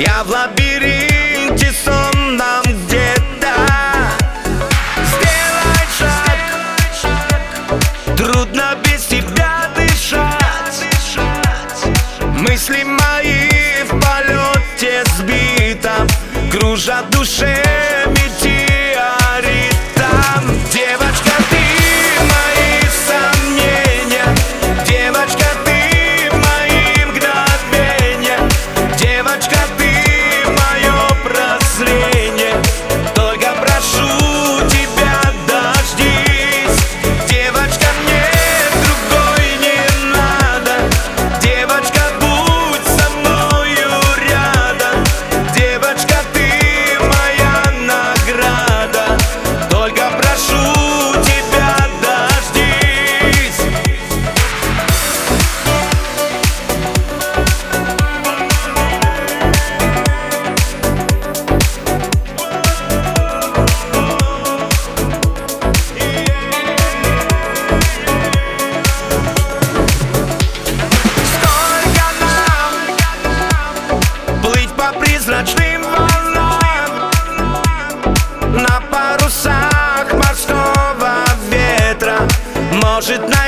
Я в лабиринте сонном где-то. Сделай шаг, трудно без тебя дышать. Мысли мои в полете сбитом кружат в душе метеоритом. Девочка, ты мои сомнения. Девочка, ты мои мгновения. Девочка, ты мое прозрение. Только прошу тебя, дождись. Девочка, мне другой не надо. Девочка, будь со мною рядом. Девочка, ты моя награда. Только прошу тебя, дождись. Сколько нам плыть по призрачным волнам на парусах морского ветра? Может,